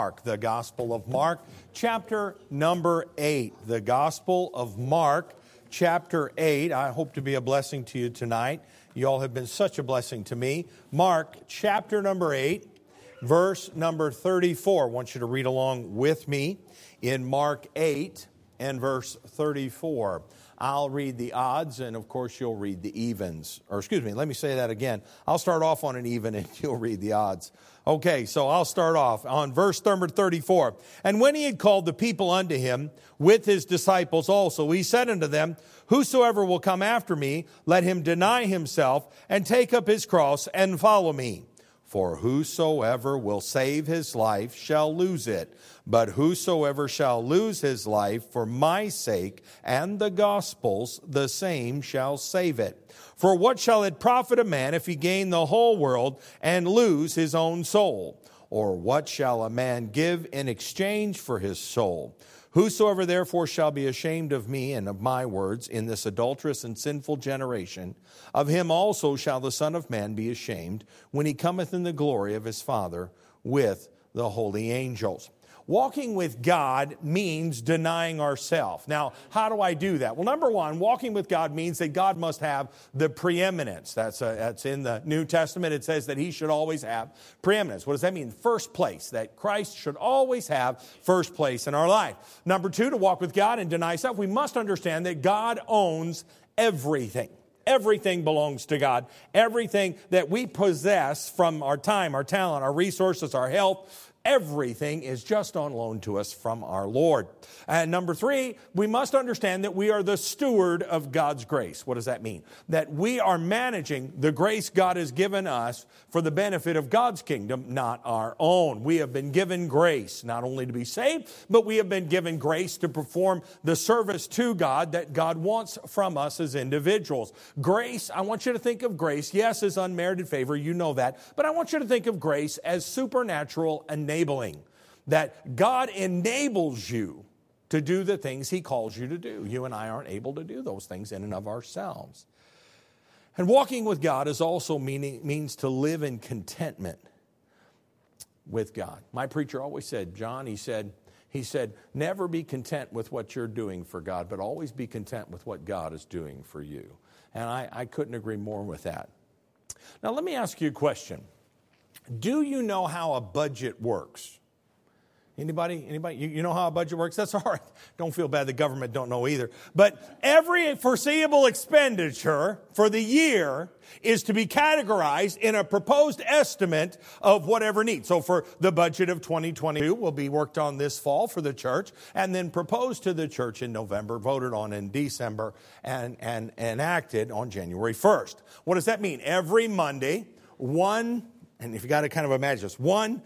Mark, the Gospel of Mark, chapter number 8. The Gospel of Mark, chapter 8. I hope to be a blessing to you tonight. You all have been such a blessing to me. Mark, chapter number 8, verse number 34. I want you to read along with me in Mark 8 and verse 34. I'll read the odds, and of course you'll read the evens. Or excuse me, let me say that again. I'll start off on an even, and you'll read the odds. Okay, so I'll start off on verse number 34. And when he had called the people unto him with his disciples also, he said unto them, Whosoever will come after me, let him deny himself and take up his cross and follow me. For whosoever will save his life shall lose it. But whosoever shall lose his life for my sake and the gospel's, the same shall save it. For what shall it profit a man if he gain the whole world and lose his own soul? Or what shall a man give in exchange for his soul? Whosoever therefore shall be ashamed of me and of my words in this adulterous and sinful generation, of him also shall the Son of Man be ashamed when he cometh in the glory of his Father with the holy angels. Walking with God means denying ourselves. Now, how do I do that? Well, number one, walking with God means that God must have the preeminence. That's in the New Testament. It says that he should always have preeminence. What does that mean? First place, that Christ should always have first place in our life. Number two, to walk with God and deny self, we must understand that God owns everything. Everything belongs to God. Everything that we possess from our time, our talent, our resources, our health, everything is just on loan to us from our Lord. And number three, we must understand that we are the steward of God's grace. What does that mean? That we are managing the grace God has given us for the benefit of God's kingdom, not our own. We have been given grace not only to be saved, but we have been given grace to perform the service to God that God wants from us as individuals. Grace, I want you to think of grace, yes, as unmerited favor, you know that, but I want you to think of grace as supernatural enabling, that God enables you to do the things he calls you to do. You and I aren't able to do those things in and of ourselves. And walking with God is also means to live in contentment with God. My preacher always said, John, he said, never be content with what you're doing for God, but always be content with what God is doing for you. And I couldn't agree more with that. Now, let me ask you a question. Do you know how a budget works? Anybody? You know how a budget works? That's all right. Don't feel bad. The government don't know either. But every foreseeable expenditure for the year is to be categorized in a proposed estimate of whatever needs. So for the budget of 2022 will be worked on this fall for the church and then proposed to the church in November, voted on in December, and enacted on January 1st. What does that mean? Every Monday, and if you got to kind of imagine this,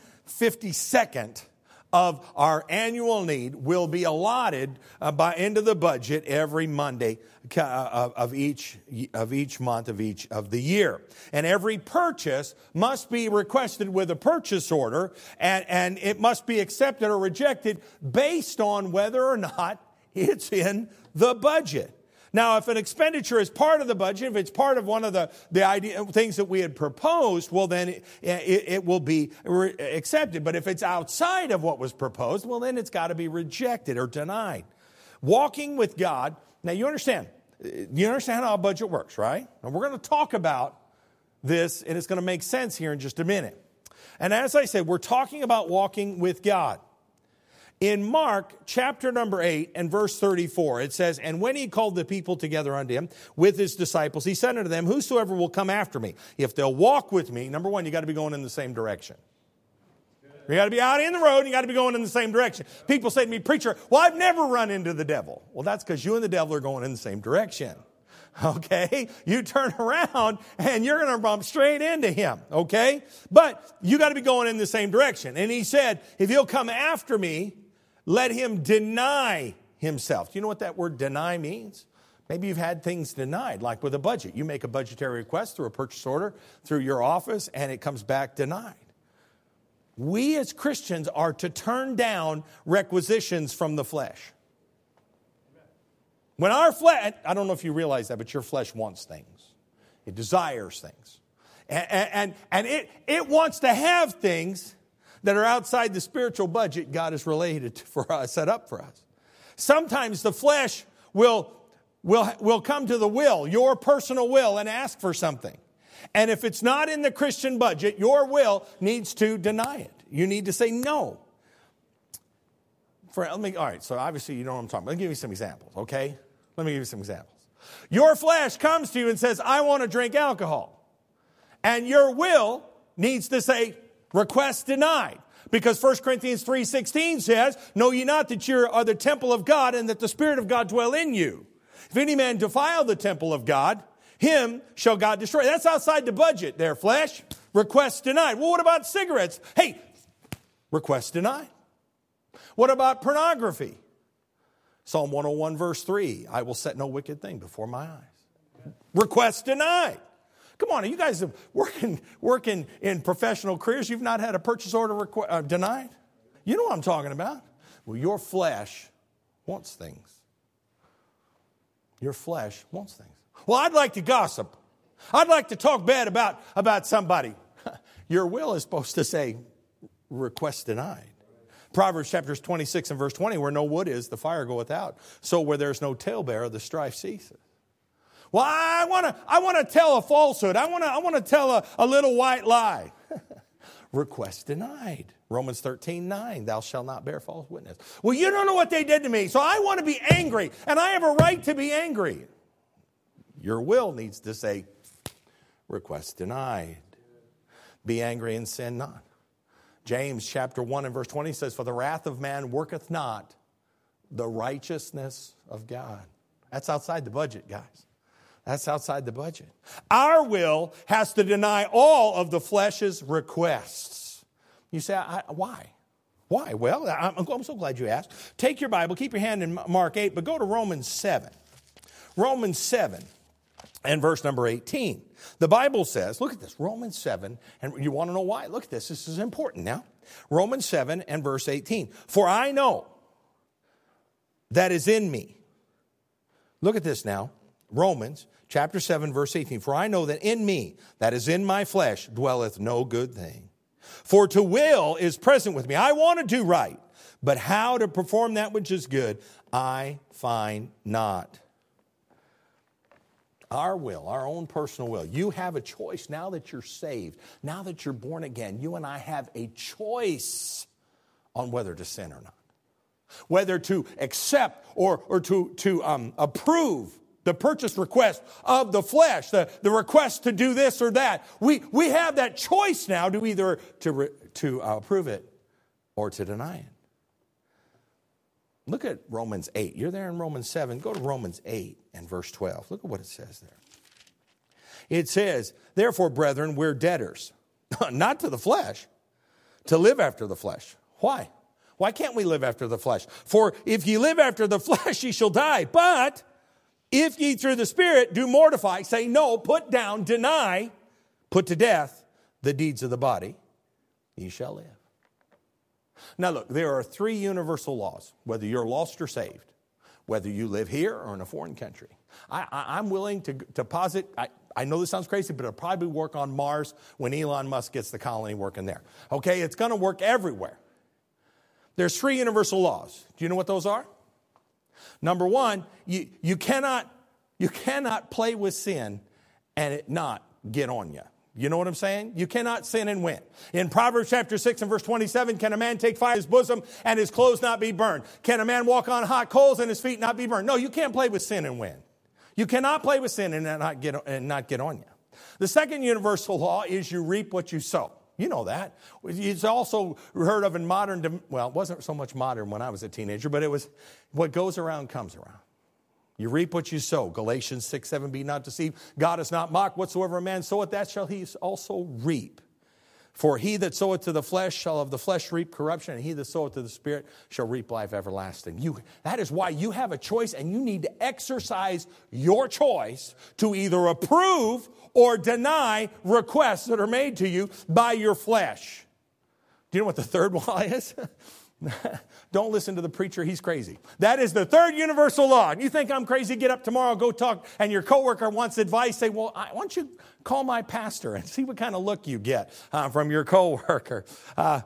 1/52nd of our annual need will be allotted into the budget every Monday of each month of the year. And every purchase must be requested with a purchase order, and it must be accepted or rejected based on whether or not it's in the budget. Now, if an expenditure is part of the budget, if it's part of one of the things that we had proposed, well, then it will be accepted. But if it's outside of what was proposed, well, then it's got to be rejected or denied. Walking with God, now you understand how a budget works, right? And we're going to talk about this, and it's going to make sense here in just a minute. And as I said, we're talking about walking with God. In Mark chapter number 8 and verse 34, it says, And when he called the people together unto him with his disciples, he said unto them, Whosoever will come after me, if they'll walk with me, number one, you got to be going in the same direction. You got to be out in the road and you got to be going in the same direction. People say to me, Preacher, well, I've never run into the devil. Well, that's because you and the devil are going in the same direction. Okay? You turn around and you're going to bump straight into him. Okay? But you got to be going in the same direction. And he said, if he'll come after me, let him deny himself. Do you know what that word deny means? Maybe you've had things denied, like with a budget. You make a budgetary request through a purchase order, through your office, and it comes back denied. We as Christians are to turn down requisitions from the flesh. When our flesh, I don't know if you realize that, but your flesh wants things. It desires things. And it wants to have things that are outside the spiritual budget God has related for us, set up for us. Sometimes the flesh will come to the will, your personal will, and ask for something. And if it's not in the Christian budget, your will needs to deny it. You need to say no. All right, so obviously you know what I'm talking about. Let me give you some examples, okay? Let me give you some examples. Your flesh comes to you and says, I want to drink alcohol. And your will needs to say, request denied. Because 1 Corinthians 3:16 says, know ye not that you are the temple of God and that the Spirit of God dwell in you. If any man defile the temple of God, him shall God destroy. That's outside the budget there, flesh. Request denied. Well, what about cigarettes? Hey, request denied. What about pornography? Psalm 101 verse 3, I will set no wicked thing before my eyes. Request denied. Come on, you guys are working in professional careers. You've not had a purchase order denied? You know what I'm talking about. Well, your flesh wants things. Your flesh wants things. Well, I'd like to gossip. I'd like to talk bad about somebody. Your will is supposed to say, request denied. Proverbs chapters 26 and verse 20, where no wood is, the fire goeth out. So where there's no talebearer, the strife ceases. Well, I want to tell a falsehood. I want to tell a little white lie. Request denied. Romans 13:9, thou shalt not bear false witness. Well, you don't know what they did to me, so I want to be angry, and I have a right to be angry. Your will needs to say, request denied. Be angry and sin not. James chapter 1 and verse 20 says, for the wrath of man worketh not the righteousness of God. That's outside the budget, guys. That's outside the budget. Our will has to deny all of the flesh's requests. You say, why? Why? Well, I'm so glad you asked. Take your Bible, keep your hand in Mark 8, but go to Romans 7. Romans 7 and verse number 18. The Bible says, look at this, Romans 7, and you want to know why? Look at this is important now. Romans 7 and verse 18. For I know that is in me. Look at this now. Romans chapter 7 verse 18. For I know that in me, that is in my flesh, dwelleth no good thing. For to will is present with me. I want to do right, but how to perform that which is good, I find not. Our will, our own personal will. You have a choice now that you're saved, now that you're born again. You and I have a choice on whether to sin or not. Whether to accept or to approve the purchase request of the flesh, the request to do this or that. We have that choice now to either to approve it or to deny it. Look at Romans 8. You're there in Romans 7. Go to Romans 8 and verse 12. Look at what it says there. It says, therefore, brethren, we're debtors, not to the flesh, to live after the flesh. Why? Why can't we live after the flesh? For if ye live after the flesh, ye shall die. But if ye through the Spirit do mortify, say no, put down, deny, put to death the deeds of the body, ye shall live. Now look, there are three universal laws, whether you're lost or saved, whether you live here or in a foreign country. I'm willing to posit, I know this sounds crazy, but it'll probably work on Mars when Elon Musk gets the colony working there. Okay, it's going to work everywhere. There's three universal laws. Do you know what those are? Number one, you cannot play with sin and it not get on you. You know what I'm saying? You cannot sin and win. In Proverbs chapter 6 and verse 27, can a man take fire in his bosom and his clothes not be burned? Can a man walk on hot coals and his feet not be burned? No, you can't play with sin and win. You cannot play with sin and not get on you. The second universal law is you reap what you sow. You know that. It's also heard of in modern, well, it wasn't so much modern when I was a teenager, but it was what goes around comes around. You reap what you sow. Galatians 6:7, be not deceived. God is not mocked. Whatsoever a man soweth, that shall he also reap. For he that soweth to the flesh shall of the flesh reap corruption, and he that soweth to the Spirit shall reap life everlasting. That is why you have a choice, and you need to exercise your choice to either approve or deny requests that are made to you by your flesh. Do you know what the third law is? Don't listen to the preacher, he's crazy. That is the third universal law. And you think I'm crazy, get up tomorrow, go talk, and your coworker wants advice, say, well, why don't you call my pastor and see what kind of look you get from your coworker.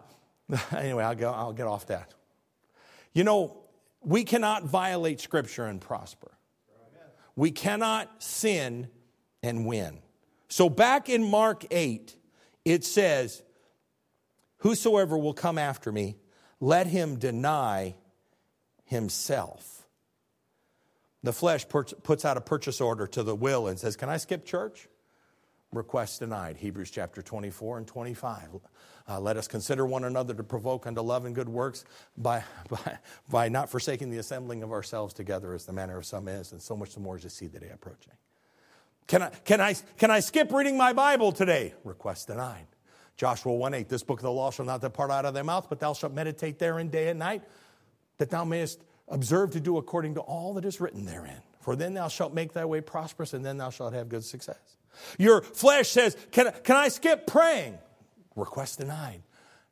Anyway, I'll get off that. You know, we cannot violate Scripture and prosper. We cannot sin and win. So back in Mark 8, it says, whosoever will come after me, let him deny himself. The flesh puts out a purchase order to the will and says, can I skip church? Request denied. Hebrews chapter 24 and 25. Let us consider one another to provoke unto love and good works by not forsaking the assembling of ourselves together as the manner of some is, and so much the more as you see the day approaching. Can I skip reading my Bible today? Request denied. Joshua 1:8, this book of the law shall not depart out of thy mouth, but thou shalt meditate therein day and night, that thou mayest observe to do according to all that is written therein. For then thou shalt make thy way prosperous, and then thou shalt have good success. Your flesh says, can I skip praying? Request denied.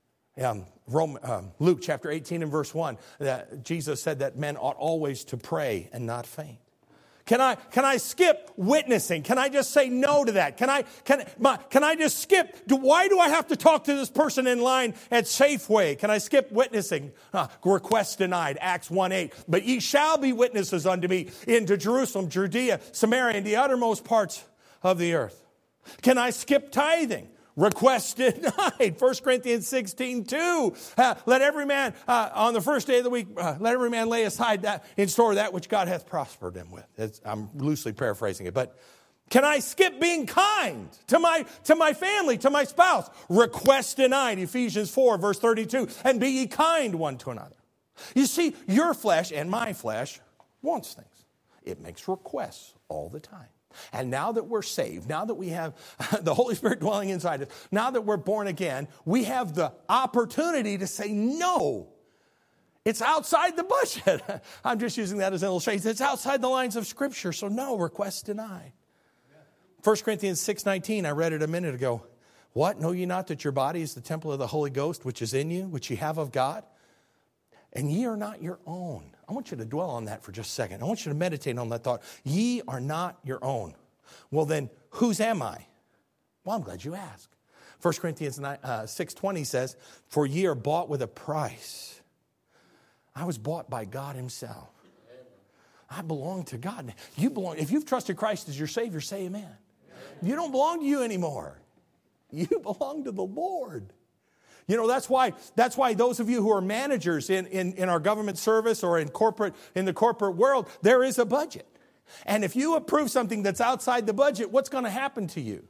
Luke chapter 18 and verse 1, that Jesus said that men ought always to pray and not faint. Can I skip witnessing? Can I just say no to that? Can I just skip? Why do I have to talk to this person in line at Safeway? Can I skip witnessing? Request denied. Acts 1:8. But ye shall be witnesses unto me into Jerusalem, Judea, Samaria, and the uttermost parts of the earth. Can I skip tithing? Request denied. 1 Corinthians 16:2. Let every man, on the first day of the week, let every man lay aside that in store that which God hath prospered him with. I'm loosely paraphrasing it. But can I skip being kind to my family, to my spouse? Request denied. Ephesians 4, verse 32. And be ye kind one to another. You see, your flesh and my flesh wants things. It makes requests all the time. And now that we're saved, now that we have the Holy Spirit dwelling inside us, now that we're born again, we have the opportunity to say no. It's outside the budget. I'm just using that as an illustration. It's outside the lines of Scripture, so no, request denied. 1 Corinthians 6:19, I read it a minute ago. What? Know ye not that your body is the temple of the Holy Ghost, which is in you, which ye have of God? And ye are not your own. I want you to dwell on that for just a second. I want you to meditate on that thought. Ye are not your own. Well, then, whose am I? Well, I'm glad you asked. 1 Corinthians 6:20 says, for ye are bought with a price. I was bought by God himself. I belong to God. You belong. If you've trusted Christ as your Savior, say amen. You don't belong to you anymore. You belong to the Lord. You know, that's why those of you who are managers in our government service or in the corporate world, there is a budget. And if you approve something that's outside the budget, what's going to happen to you?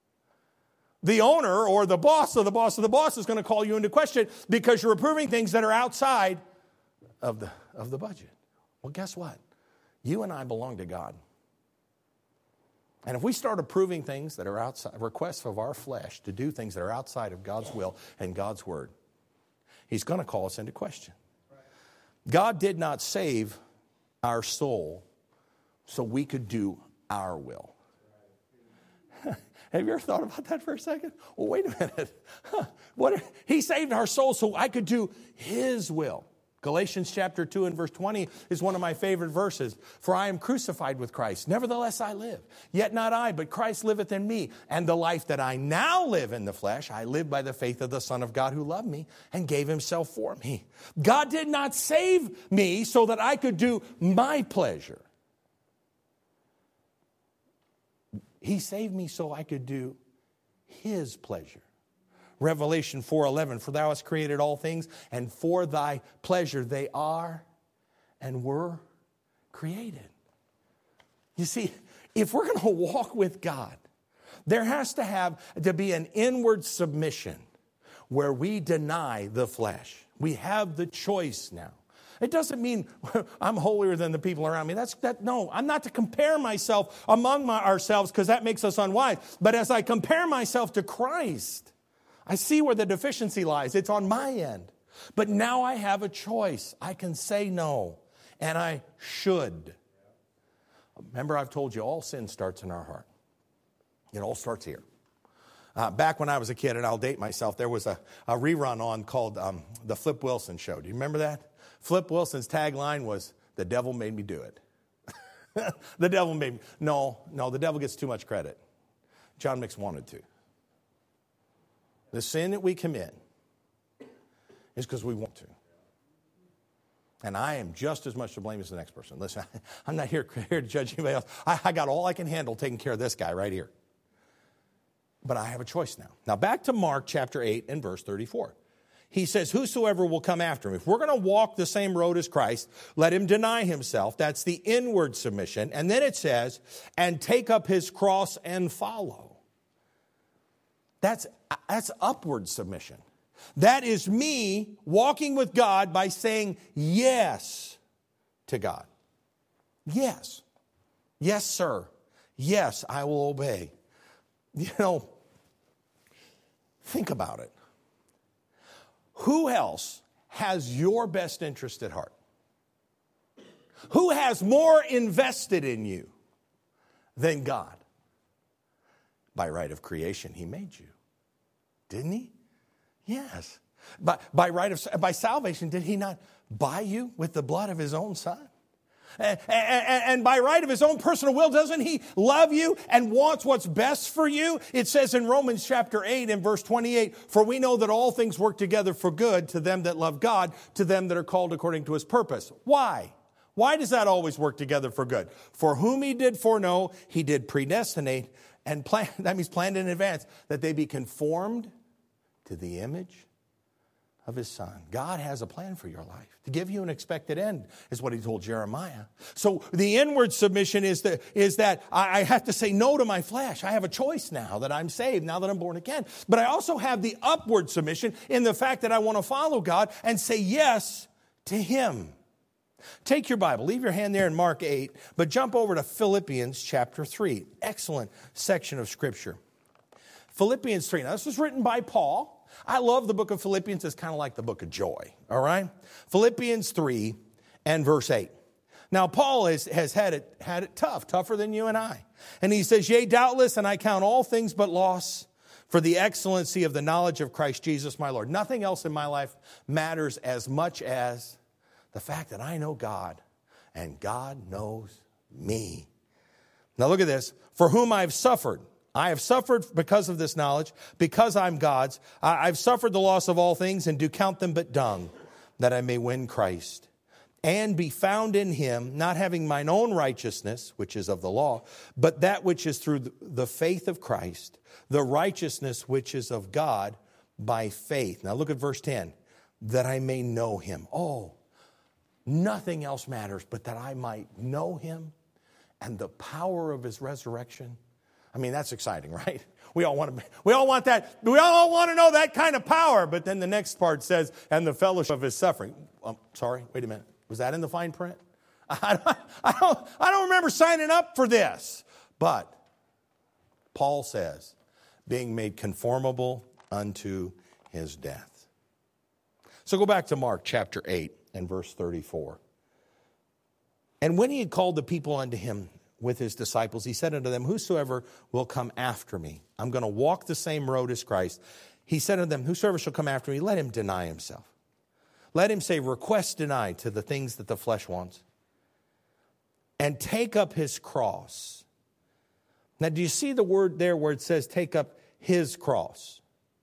The owner or the boss of the boss of the boss is going to call you into question because you're approving things that are outside of the budget. Well, guess what? You and I belong to God. And if we start approving things that are outside, requests of our flesh to do things that are outside of God's will and God's word, he's going to call us into question. God did not save our soul so we could do our will. Have you ever thought about that for a second? Well, wait a minute. He saved our soul so I could do his will. Galatians chapter 2 and verse 20 is one of my favorite verses. For I am crucified with Christ. Nevertheless I live. Yet not I, but Christ liveth in me. And the life that I now live in the flesh, I live by the faith of the Son of God who loved me and gave himself for me. God did not save me so that I could do my pleasure. He saved me so I could do his pleasure. Revelation 4:11, for thou hast created all things, and for thy pleasure they are and were created. You see, if we're going to walk with God, there has to be an inward submission where we deny the flesh. We have the choice now. It doesn't mean I'm holier than the people around me. No, I'm not to compare myself among ourselves because that makes us unwise. But as I compare myself to Christ, I see where the deficiency lies. It's on my end. But now I have a choice. I can say no, and I should. Remember, I've told you all sin starts in our heart. It all starts here. Back when I was a kid, and I'll date myself, there was a rerun on called The Flip Wilson Show. Do you remember that? Flip Wilson's tagline was, the devil made me do it. The devil made me. No, the devil gets too much credit. John Mix wanted to. The sin that we commit It's because we want to. And I am just as much to blame as the next person. Listen, I'm not here to judge anybody else. I got all I can handle taking care of this guy right here. But I have a choice now. Now back to Mark chapter 8 and verse 34. He says, whosoever will come after him. If we're going to walk the same road as Christ, let him deny himself. That's the inward submission. And then it says, and take up his cross and follow. That's upward submission. That is me walking with God by saying yes to God. Yes. Yes, sir. Yes, I will obey. You know, think about it. Who else has your best interest at heart? Who has more invested in you than God? By right of creation, he made you. Didn't he? Yes. By salvation, did he not buy you with the blood of his own son? And by right of his own personal will, doesn't he love you and wants what's best for you? It says in Romans chapter 8 and verse 28, for we know that all things work together for good to them that love God, to them that are called according to his purpose. Why? Why does that always work together for good? For whom he did foreknow, he did predestinate and plan. That means planned in advance that they be conformed to the image of his son. God has a plan for your life. To give you an expected end is what he told Jeremiah. So the inward submission is that I have to say no to my flesh. I have a choice now that I'm saved, now that I'm born again. But I also have the upward submission in the fact that I want to follow God and say yes to him. Take your Bible, leave your hand there in Mark 8, but jump over to Philippians chapter 3. Excellent section of Scripture. Philippians 3. Now, this was written by Paul. I love the book of Philippians. It's kind of like the book of joy, all right? Philippians 3 and verse 8. Now, Paul has had it tough, tougher than you and I. And he says, yea, doubtless, and I count all things but loss for the excellency of the knowledge of Christ Jesus my Lord. Nothing else in my life matters as much as the fact that I know God and God knows me. Now look at this. For whom I have suffered. I have suffered because of this knowledge, because I'm God's. I've suffered the loss of all things and do count them but dung, that I may win Christ and be found in him, not having mine own righteousness, which is of the law, but that which is through the faith of Christ, the righteousness which is of God by faith. Now look at verse 10, that I may know him. Oh, nothing else matters but that I might know him and the power of his resurrection. I mean, that's exciting, right? We all want that. We all want to know that kind of power. But then the next part says, and the fellowship of his suffering. Sorry, wait a minute. Was that in the fine print? I don't remember signing up for this. But Paul says, being made conformable unto his death. So go back to Mark chapter 8 and verse 34. And when he had called the people unto him with his disciples, he said unto them, whosoever will come after me, I'm going to walk the same road as Christ. He said unto them, whosoever shall come after me, let him deny himself. Let him say, request denied to the things that the flesh wants. And take up his cross. Now, do you see the word there where it says take up his cross?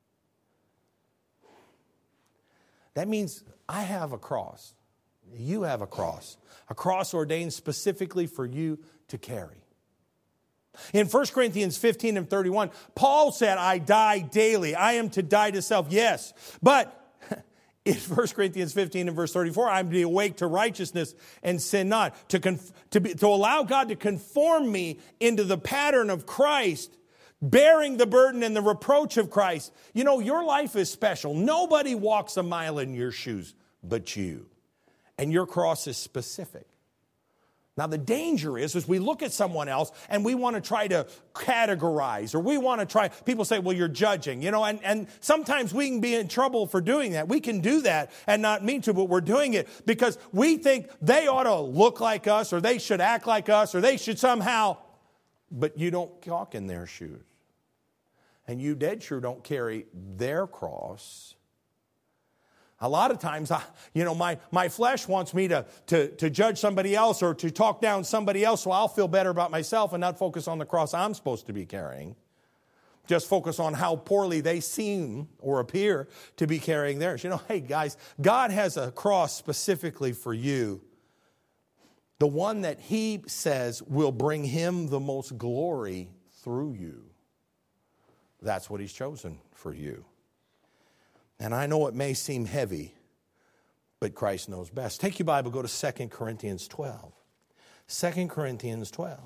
That means I have a cross. You have a cross ordained specifically for you to carry. In 1 Corinthians 15 and 31, Paul said, I die daily. I am to die to self. Yes, but in 1 Corinthians 15 and verse 34, I'm to be awake to righteousness and sin not. To allow God to conform me into the pattern of Christ, bearing the burden and the reproach of Christ. You know, your life is special. Nobody walks a mile in your shoes but you. And your cross is specific. Now, the danger is we look at someone else and we want to try to categorize, or we want to try, people say, well, you're judging, you know, and sometimes we can be in trouble for doing that. We can do that and not mean to, but we're doing it because we think they ought to look like us, or they should act like us, or they should somehow, but you don't walk in their shoes. And you dead sure don't carry their cross. A lot of times, my flesh wants me to judge somebody else or to talk down somebody else so I'll feel better about myself and not focus on the cross I'm supposed to be carrying. just focus on how poorly they seem or appear to be carrying theirs. You know, hey guys, God has a cross specifically for you. The one that He says will bring Him the most glory through you. That's what He's chosen for you. And I know it may seem heavy, but Christ knows best. Take your Bible, go to 2 Corinthians 12. 2 Corinthians 12.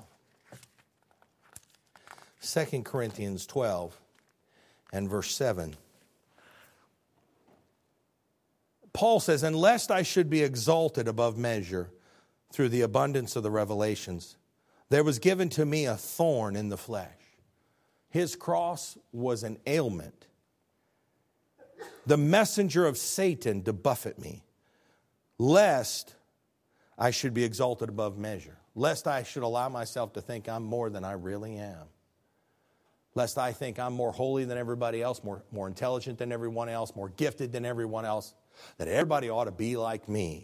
2 Corinthians 12 and verse 7. Paul says, "And lest I should be exalted above measure through the abundance of the revelations, there was given to me a thorn in the flesh." His cross was an ailment. "The messenger of Satan to buffet me, lest I should be exalted above measure." Lest I should allow myself to think I'm more than I really am. Lest I think I'm more holy than everybody else, more intelligent than everyone else, more gifted than everyone else, that everybody ought to be like me.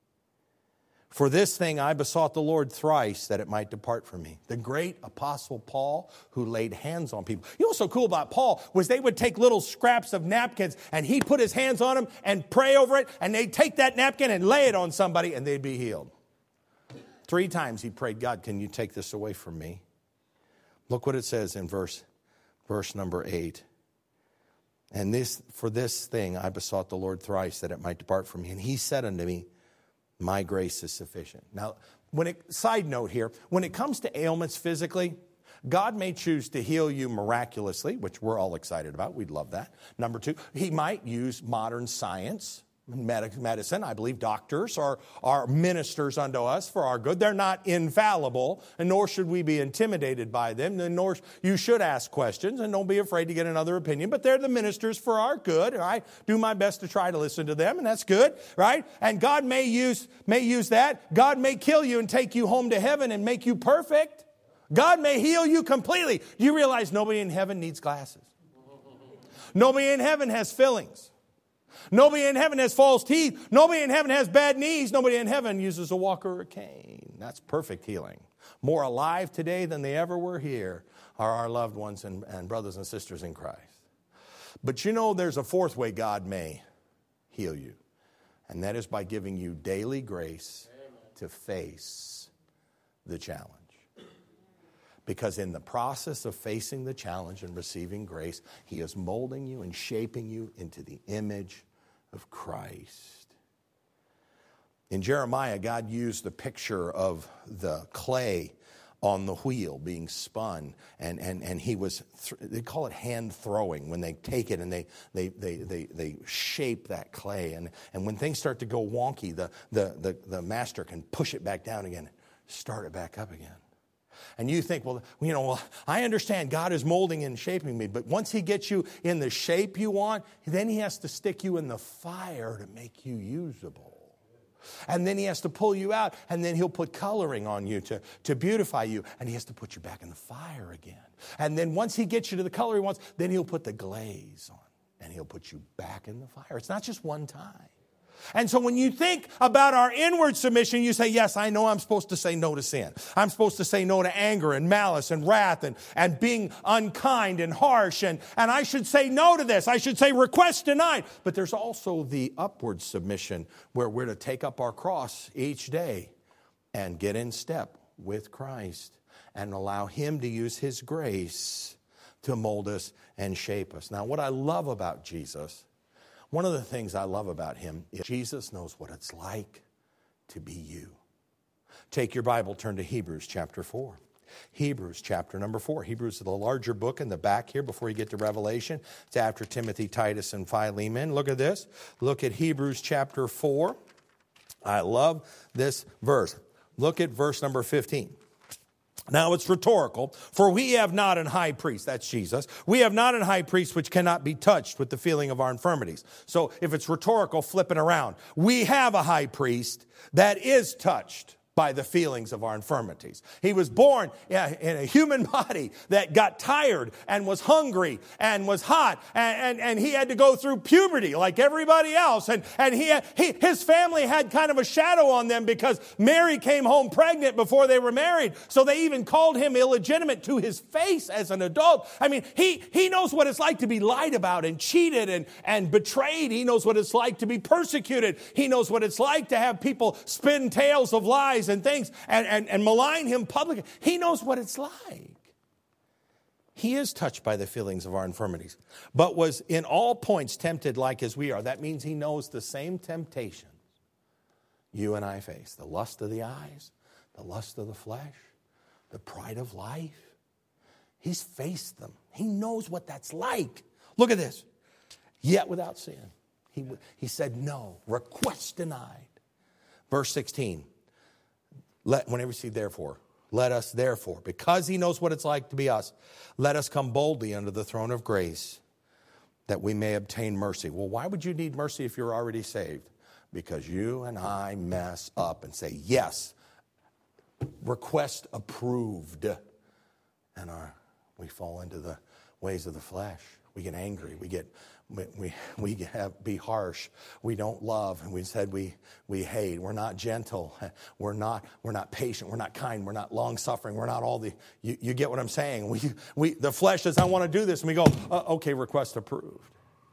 "For this thing I besought the Lord thrice, that it might depart from me." The great apostle Paul, who laid hands on people. You know what's so cool about Paul was they would take little scraps of napkins and he'd put his hands on them and pray over it, and they'd take that napkin and lay it on somebody and they'd be healed. 3 times he prayed, "God, can you take this away from me?" Look what it says in verse number 8. "And for this thing I besought the Lord thrice, that it might depart from me. And He said unto me, my grace is sufficient." Now, side note here, when it comes to ailments physically, God may choose to heal you miraculously, which we're all excited about. We'd love that. Number 2, He might use modern science, medicine. I believe doctors are ministers unto us for our good. They're not infallible, and nor should we be intimidated by them, and nor you should ask questions, and don't be afraid to get another opinion. But they're the ministers for our good, and I do my best to try to listen to them, and that's good, right? And God may use that. God may kill you and take you home to heaven and make you perfect. God may heal you completely. You realize nobody in heaven needs glasses. Nobody in heaven has fillings. Nobody in heaven has false teeth. Nobody in heaven has bad knees. Nobody in heaven uses a walker or a cane. That's perfect healing. More alive today than they ever were here are our loved ones and brothers and sisters in Christ. But you know, there's a 4th way God may heal you. And that is by giving you daily grace to face the challenge. Because in the process of facing the challenge and receiving grace, He is molding you and shaping you into the image of Christ. In Jeremiah, God used the picture of the clay on the wheel being spun, and He was, they call it hand throwing, when they take it and they shape that clay. And when things start to go wonky, the master can push it back down again, start it back up again. And you think, well, I understand God is molding and shaping me, but once He gets you in the shape you want, then He has to stick you in the fire to make you usable. And then He has to pull you out, and then He'll put coloring on you to beautify you, and He has to put you back in the fire again. And then once He gets you to the color He wants, then He'll put the glaze on, and He'll put you back in the fire. It's not just one time. And so when you think about our inward submission, you say, yes, I know I'm supposed to say no to sin. I'm supposed to say no to anger and malice and wrath and being unkind and harsh. And I should say no to this. I should say request denied. But there's also the upward submission where we're to take up our cross each day and get in step with Christ and allow Him to use His grace to mold us and shape us. Now, what I love about Jesus, one of the things I love about Him is Jesus knows what it's like to be you. Take your Bible, turn to Hebrews chapter 4. Hebrews chapter number 4. Hebrews is the larger book in the back here before you get to Revelation. It's after Timothy, Titus, and Philemon. Look at this. Look at Hebrews chapter 4. I love this verse. Look at verse number 15. Now it's rhetorical, for we have not an high priest, that's Jesus. We have not an high priest which cannot be touched with the feeling of our infirmities. So if it's rhetorical, flip it around. We have a high priest that is touched by the feelings of our infirmities. He was born in a human body that got tired and was hungry and was hot, and he had to go through puberty like everybody else. And his family had kind of a shadow on them because Mary came home pregnant before they were married. So they even called him illegitimate to his face as an adult. I mean, he knows what it's like to be lied about and cheated and betrayed. He knows what it's like to be persecuted. He knows what it's like to have people spin tales of lies and things and malign him publicly. He knows what it's like. He is touched by the feelings of our infirmities, but was in all points tempted like as we are. That means he knows the same temptations you and I face. The lust of the eyes, the lust of the flesh, the pride of life. He's faced them. He knows what that's like. Look at this. Yet without sin. He said no. Request denied. Verse 16. Whenever you see therefore, let us therefore, because he knows what it's like to be us, let us come boldly under the throne of grace that we may obtain mercy. Well, why would you need mercy if you're already saved? Because you and I mess up and say, yes, request approved. And we fall into the ways of the flesh. We get angry. We be harsh. We don't love. And we said we hate. We're not gentle. We're not patient. We're not kind. We're not long-suffering. We're not all the, you get what I'm saying. The flesh says, I want to do this. And we go, okay, request approved.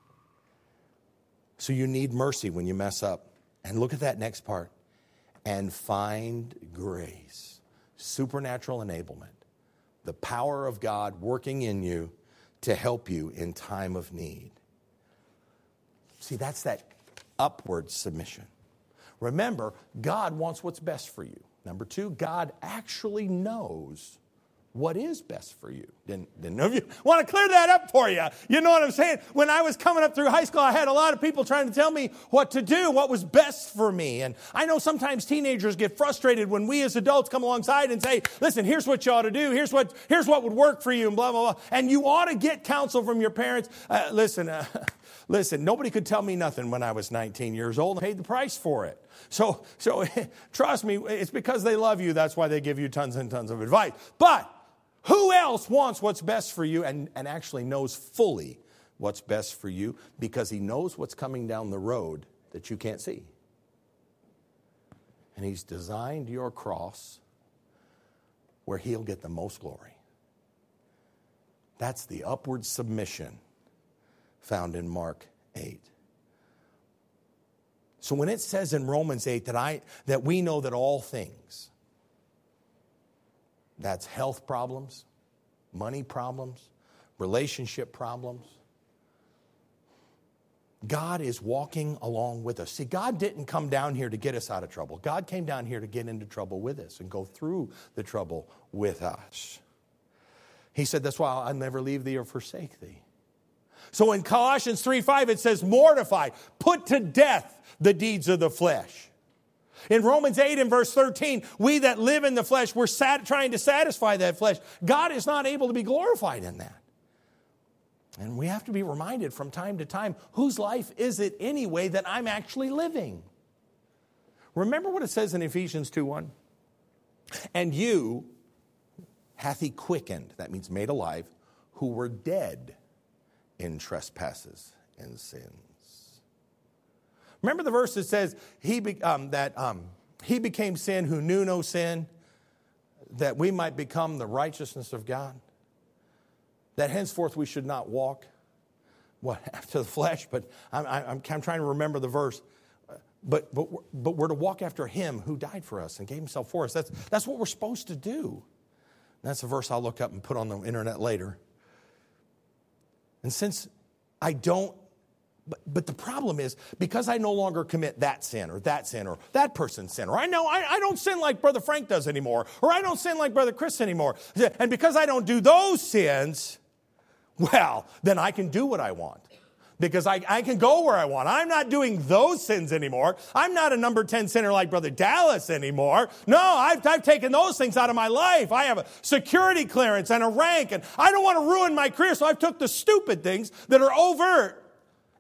So you need mercy when you mess up. And look at that next part. And find grace. Supernatural enablement. The power of God working in you to help you in time of need. See, that's that upward submission. Remember, God wants what's best for you. Number two, God actually knows what is best for you. Didn't know if you want to clear that up for you. You know what I'm saying? When I was coming up through high school, I had a lot of people trying to tell me what to do, what was best for me. And I know sometimes teenagers get frustrated when we as adults come alongside and say, listen, here's what you ought to do. Here's what would work for you and blah, blah, blah. And you ought to get counsel from your parents. Listen, nobody could tell me nothing when I was 19 years old and paid the price for it. So trust me, it's because they love you. That's why they give you tons and tons of advice. But who else wants what's best for you and actually knows fully what's best for you because he knows what's coming down the road that you can't see? And he's designed your cross where he'll get the most glory. That's the upward submission found in Mark 8. So when it says in Romans 8 that we know that all things, that's health problems, money problems, relationship problems, God is walking along with us. See, God didn't come down here to get us out of trouble. God came down here to get into trouble with us and go through the trouble with us. He said, that's why I'll never leave thee or forsake thee. So in Colossians 3:5, it says, mortify, put to death the deeds of the flesh. In Romans 8 and verse 13, we that live in the flesh, we're trying to satisfy that flesh. God is not able to be glorified in that. And we have to be reminded from time to time, whose life is it anyway that I'm actually living? Remember what it says in Ephesians 2:1? And you hath he quickened, that means made alive, who were dead in trespasses and sins. Remember the verse that says he became sin who knew no sin, that we might become the righteousness of God. That henceforth we should not walk after the flesh, but I'm trying to remember the verse. But we're to walk after him who died for us and gave himself for us. That's what we're supposed to do. That's a verse I'll look up and put on the internet later. And since I don't, but the problem is, because I no longer commit that sin or that person's sin, or I don't sin like Brother Frank does anymore, or I don't sin like Brother Chris anymore. And because I don't do those sins, well, then I can do what I want. Because I can go where I want. I'm not doing those sins anymore. I'm not a number 10 sinner like Brother Dallas anymore. No, I've taken those things out of my life. I have a security clearance and a rank, and I don't want to ruin my career, so I've took the stupid things that are overt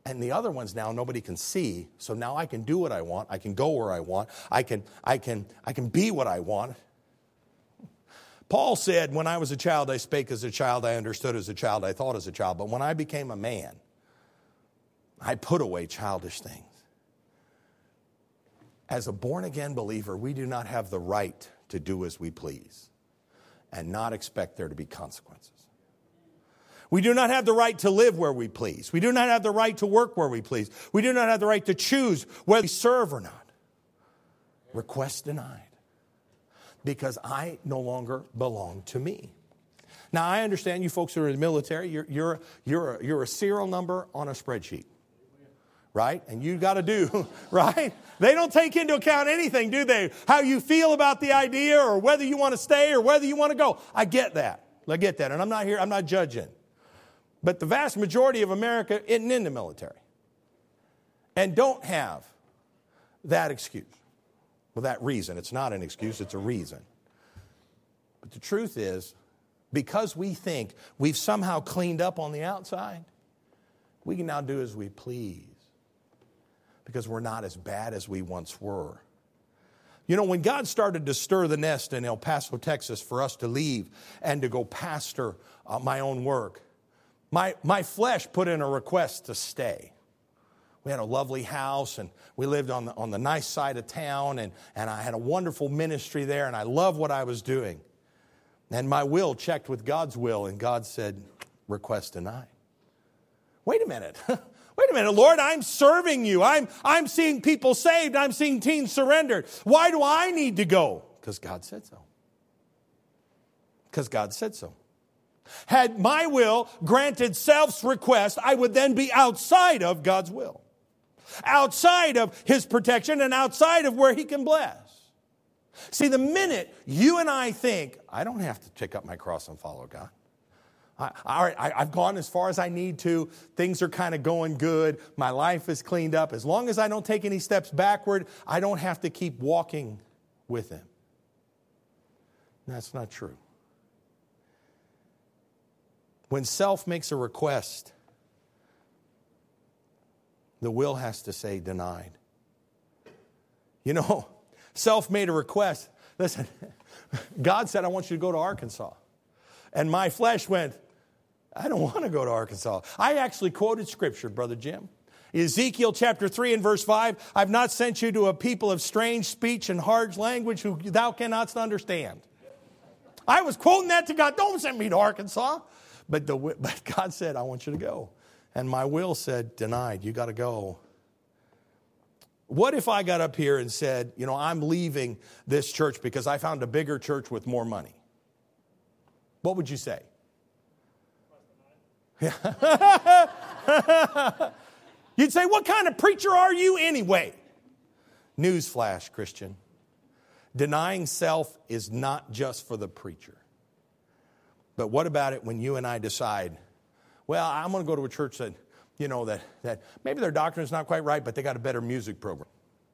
And the other ones now nobody can see. So now I can do what I want. I can go where I want. I can be what I want. Paul said, when I was a child, I spake as a child, I understood as a child, I thought as a child. But when I became a man, I put away childish things. As a born-again believer, we do not have the right to do as we please and not expect there to be consequences. We do not have the right to live where we please. We do not have the right to work where we please. We do not have the right to choose whether we serve or not. Request denied. Because I no longer belong to me. Now, I understand you folks who are in the military, you're a serial number on a spreadsheet. Right? And you got to do, right? They don't take into account anything, do they? How you feel about the idea or whether you want to stay or whether you want to go. I get that. And I'm not judging. But the vast majority of America isn't in the military and don't have that excuse. Well, that reason. It's not an excuse, it's a reason. But the truth is, because we think we've somehow cleaned up on the outside, we can now do as we please. Because we're not as bad as we once were. You know, when God started to stir the nest in El Paso, Texas, for us to leave and to go pastor my own work, my flesh put in a request to stay. We had a lovely house, and we lived on the nice side of town, and I had a wonderful ministry there, and I loved what I was doing. And my will checked with God's will, and God said, request denied. Wait a minute. Wait a minute, Lord, I'm serving you. I'm seeing people saved. I'm seeing teens surrendered. Why do I need to go? Because God said so. Because God said so. Had my will granted self's request, I would then be outside of God's will. Outside of His protection and outside of where He can bless. See, the minute you and I think, I don't have to pick up my cross and follow God. I've gone as far as I need to. Things are kind of going good. My life is cleaned up. As long as I don't take any steps backward, I don't have to keep walking with Him. That's not true. When self makes a request, the will has to say denied. You know, self made a request. Listen, God said, I want you to go to Arkansas. And my flesh went, I don't want to go to Arkansas. I actually quoted Scripture, Brother Jim. Ezekiel chapter 3 and verse 5, I've not sent you to a people of strange speech and hard language who thou cannot understand. I was quoting that to God. Don't send me to Arkansas. But God said, I want you to go. And my will said, denied. You got to go. What if I got up here and said, you know, I'm leaving this church because I found a bigger church with more money? What would you say? You'd say, what kind of preacher are you anyway? Newsflash, Christian. Denying self is not just for the preacher. But what about it when you and I decide, well, I'm going to go to a church that, you know, that maybe their doctrine is not quite right, but they got a better music program.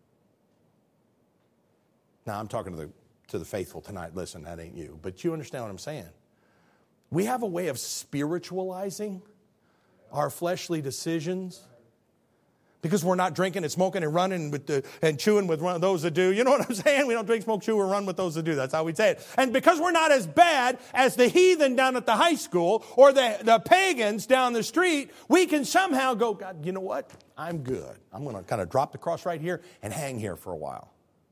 Now, I'm talking to the faithful tonight. Listen, that ain't you. But you understand what I'm saying. We have a way of spiritualizing our fleshly decisions because we're not drinking and smoking and running and chewing with those that do. You know what I'm saying? We don't drink, smoke, chew, or run with those that do. That's how we say it. And because we're not as bad as the heathen down at the high school or the pagans down the street, we can somehow go, God, you know what? I'm good. I'm going to kind of drop the cross right here and hang here for a while.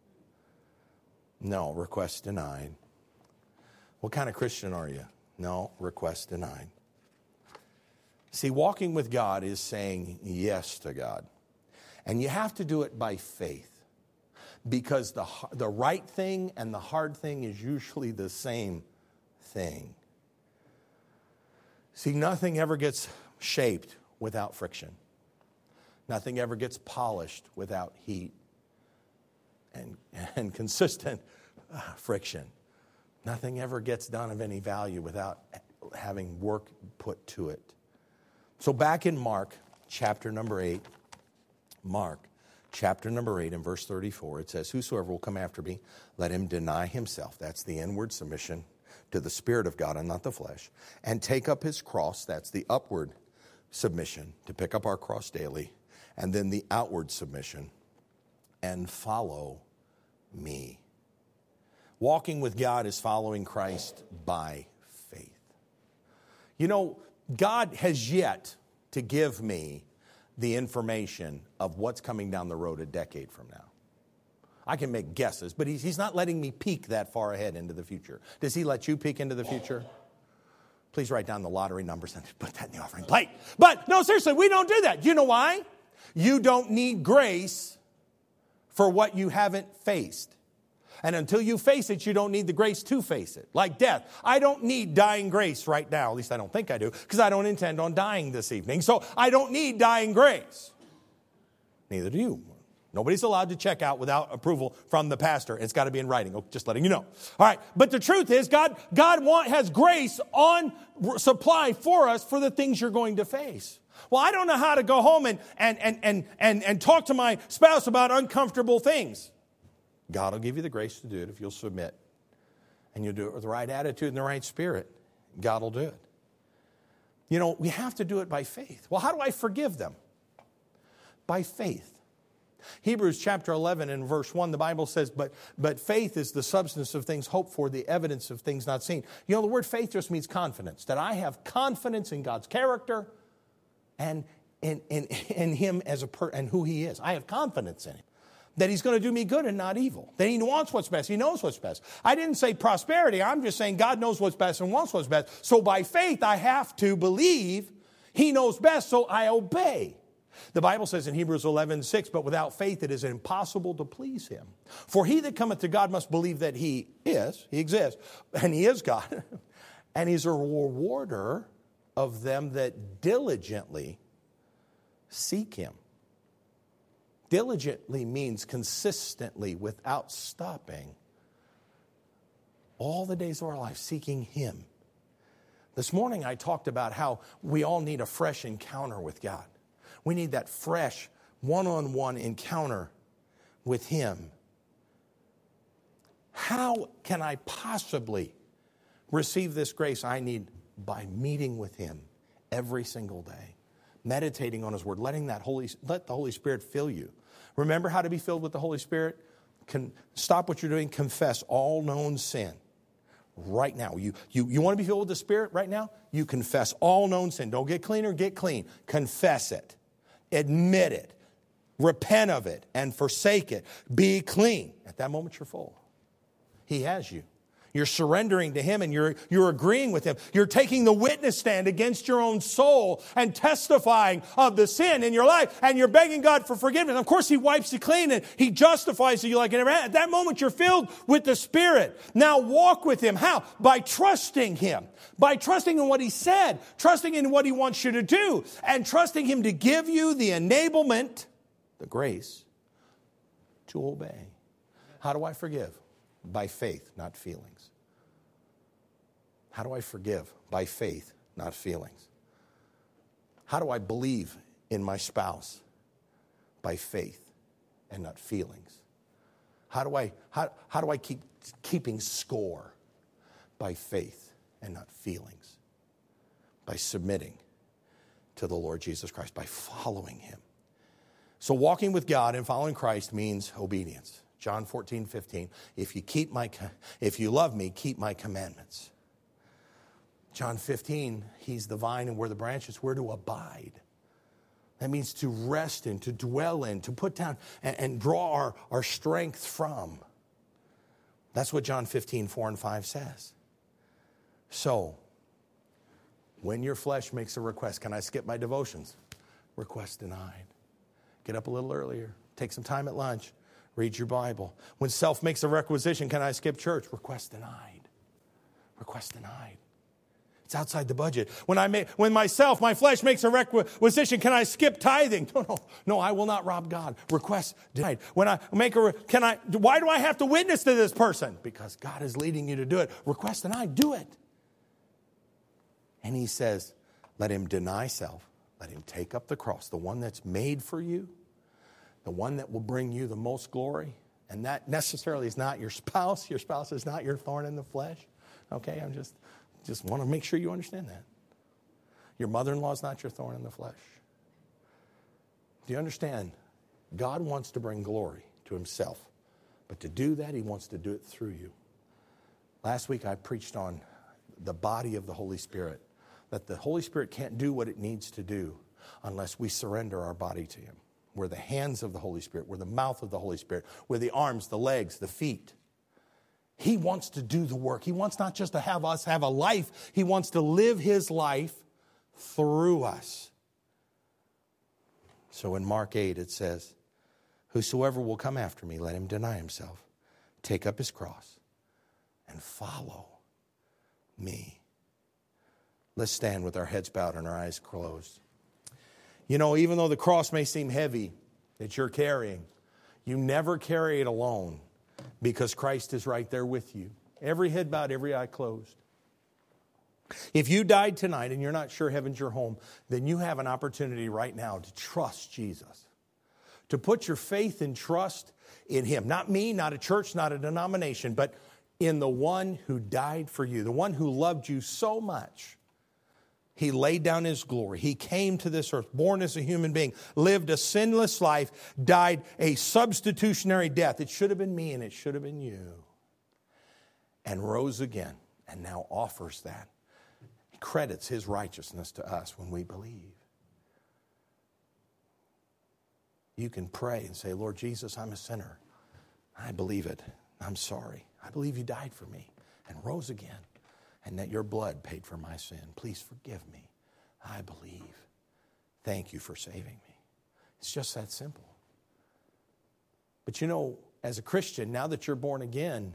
No, request denied. What kind of Christian are you? No, request denied. See, walking with God is saying yes to God. And you have to do it by faith. Because the right thing and the hard thing is usually the same thing. See, nothing ever gets shaped without friction. Nothing ever gets polished without heat and consistent friction. Nothing ever gets done of any value without having work put to it. So back in Mark chapter number 8, Mark chapter number 8 and verse 34, it says, whosoever will come after me, let him deny himself. That's the inward submission to the Spirit of God and not the flesh. And take up his cross, that's the upward submission, to pick up our cross daily, and then the outward submission, and follow me. Walking with God is following Christ by faith. You know, God has yet to give me the information of what's coming down the road a decade from now. I can make guesses, but he's not letting me peek that far ahead into the future. Does he let you peek into the future? Please write down the lottery numbers and put that in the offering plate. But no, seriously, we don't do that. You know why? You don't need grace for what you haven't faced. And until you face it, you don't need the grace to face it. Like death. I don't need dying grace right now. At least I don't think I do, because I don't intend on dying this evening. So I don't need dying grace. Neither do you. Nobody's allowed to check out without approval from the pastor. It's got to be in writing. Oh, just letting you know. All right. But the truth is, God has grace on supply for us for the things you're going to face. Well, I don't know how to go home and talk to my spouse about uncomfortable things. God will give you the grace to do it if you'll submit. And you'll do it with the right attitude and the right spirit. God will do it. You know, we have to do it by faith. Well, how do I forgive them? By faith. Hebrews chapter 11 and verse 1, the Bible says, but faith is the substance of things hoped for, the evidence of things not seen. You know, the word faith just means confidence. That I have confidence in God's character and in Him as and who He is. I have confidence in Him. That He's going to do me good and not evil. That He wants what's best. He knows what's best. I didn't say prosperity. I'm just saying God knows what's best and wants what's best. So by faith, I have to believe He knows best, so I obey. The Bible says in Hebrews 11:6, but without faith it is impossible to please Him. For he that cometh to God must believe that He exists, and He is God. And He's a rewarder of them that diligently seek Him. Diligently means consistently, without stopping, all the days of our life seeking Him. This morning I talked about how we all need a fresh encounter with God. We need that fresh, one-on-one encounter with Him. How can I possibly receive this grace I need? By meeting with Him every single day, meditating on His Word, let the Holy Spirit fill you. Remember how to be filled with the Holy Spirit? Stop what you're doing, confess all known sin. Right now. You want to be filled with the Spirit right now? You confess all known sin. Don't get cleaner, get clean. Confess it. Admit it. Repent of it and forsake it. Be clean. At that moment, you're full. He has you. You're surrendering to Him and you're agreeing with Him. You're taking the witness stand against your own soul and testifying of the sin in your life. And you're begging God for forgiveness. Of course, He wipes you clean and He justifies you like it never had. At that moment, you're filled with the Spirit. Now walk with Him. How? By trusting Him. By trusting in what He said. Trusting in what He wants you to do. And trusting Him to give you the enablement, the grace, to obey. How do I forgive? By faith, not feelings. How do I forgive? By faith, not feelings. How do I believe in my spouse? By faith and not feelings. How do I keep keeping score? By faith and not feelings. By submitting to the Lord Jesus Christ, by following Him. So walking with God and following Christ means obedience. John 14:15. If you love me, keep my commandments. John 15, He's the vine and we're the branches. We're to abide. That means to rest in, to dwell in, to put down and draw our strength from. That's what John 15:4 and 5 says. So, when your flesh makes a request, can I skip my devotions? Request denied. Get up a little earlier. Take some time at lunch. Read your Bible. When self makes a requisition, can I skip church? Request denied. Request denied. It's outside the budget. When my flesh makes a requisition, can I skip tithing? No, I will not rob God. Request denied. When I why do I have to witness to this person? Because God is leading you to do it. Request denied. Do it. And He says, let him deny self. Let him take up the cross, the one that's made for you, the one that will bring you the most glory. And that necessarily is not your spouse. Your spouse is not your thorn in the flesh. Okay, I'm just want to make sure you understand that. Your mother-in-law is not your thorn in the flesh. Do you understand? God wants to bring glory to himself. But to do that, he wants to do it through you. Last week I preached on the body of the Holy Spirit. That the Holy Spirit can't do what it needs to do unless we surrender our body to him. We're the hands of the Holy Spirit. We're the mouth of the Holy Spirit. We're the arms, the legs, the feet. He wants to do the work. He wants not just to have us have a life. He wants to live his life through us. So in Mark 8 it says, whosoever will come after me, let him deny himself, take up his cross, and follow me. Let's stand with our heads bowed and our eyes closed. You know, even though the cross may seem heavy that you're carrying, you never carry it alone because Christ is right there with you. Every head bowed, every eye closed. If you died tonight and you're not sure heaven's your home, then you have an opportunity right now to trust Jesus. To put your faith and trust in him. Not me, not a church, not a denomination, but in the one who died for you. The one who loved you so much. He laid down his glory. He came to this earth, born as a human being, lived a sinless life, died a substitutionary death. It should have been me and it should have been you. And rose again and now offers that. He credits his righteousness to us when we believe. You can pray and say, Lord Jesus, I'm a sinner. I believe it. I'm sorry. I believe you died for me and rose again. And that your blood paid for my sin. Please forgive me. I believe. Thank you for saving me. It's just that simple. But you know, as a Christian, now that you're born again,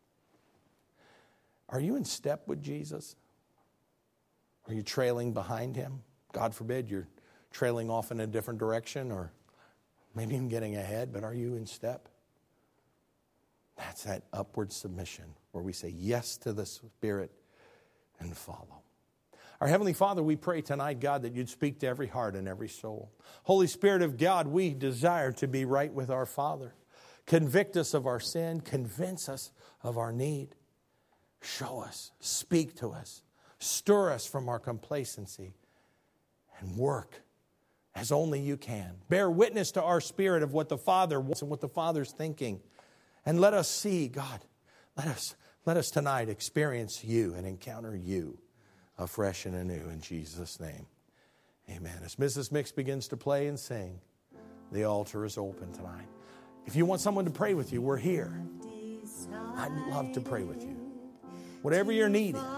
are you in step with Jesus? Are you trailing behind him? God forbid you're trailing off in a different direction or maybe even getting ahead, but are you in step? That's that upward submission where we say yes to the Spirit and follow. Our Heavenly Father, we pray tonight, God, that you'd speak to every heart and every soul. Holy Spirit of God, we desire to be right with our Father. Convict us of our sin. Convince us of our need. Show us. Speak to us. Stir us from our complacency. And work as only you can. Bear witness to our spirit of what the Father wants and what the Father's thinking. And let us see, God, let us tonight experience you and encounter you afresh and anew in Jesus' name. Amen. As Mrs. Mix begins to play and sing, the altar is open tonight. If you want someone to pray with you, we're here. I'd love to pray with you. Whatever your need is,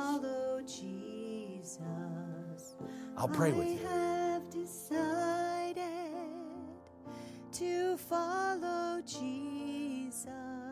I'll pray with you. I have decided to follow Jesus.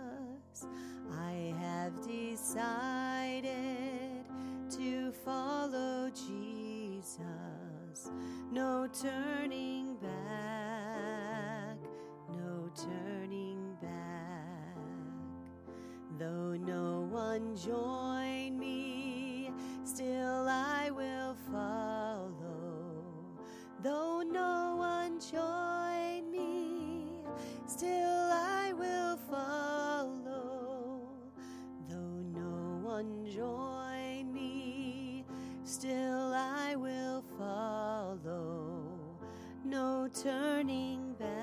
I have decided to follow Jesus. No turning back, no turning back. Though no one join me, still I will follow. Though no one join me, still I will follow. Though no one join me, still I will follow. No turning back,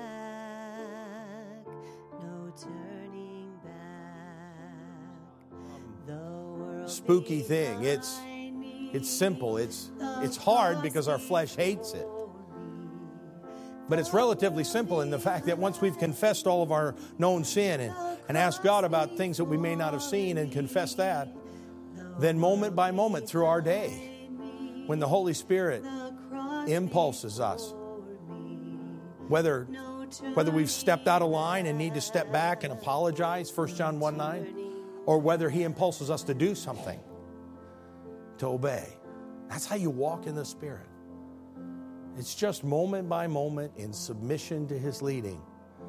no turning back. The world Spooky thing. It's simple. It's hard because our flesh hates it. But it's relatively simple in the fact that once we've confessed all of our known sin and asked God about things that we may not have seen and confessed that, then moment by moment through our day, when the Holy Spirit impulses us, whether we've stepped out of line and need to step back and apologize, 1 John 1:9, or whether he impulses us to do something, to obey. That's how you walk in the Spirit. It's just moment by moment in submission to his leading.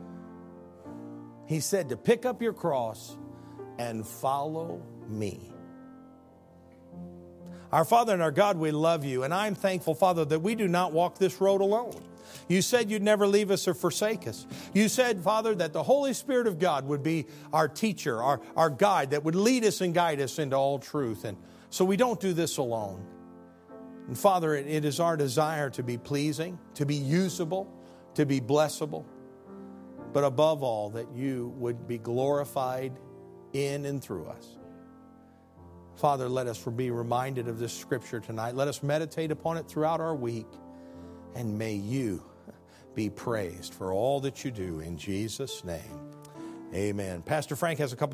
He said to pick up your cross and follow me. Our Father and our God, we love you. And I'm thankful, Father, that we do not walk this road alone. You said you'd never leave us or forsake us. You said, Father, that the Holy Spirit of God would be our teacher, our guide, that would lead us and guide us into all truth. And so we don't do this alone. And Father, it is our desire to be pleasing, to be usable, to be blessable, but above all, that you would be glorified in and through us. Father, let us be reminded of this scripture tonight. Let us meditate upon it throughout our week. And may you be praised for all that you do in Jesus' name. Amen. Pastor Frank has a couple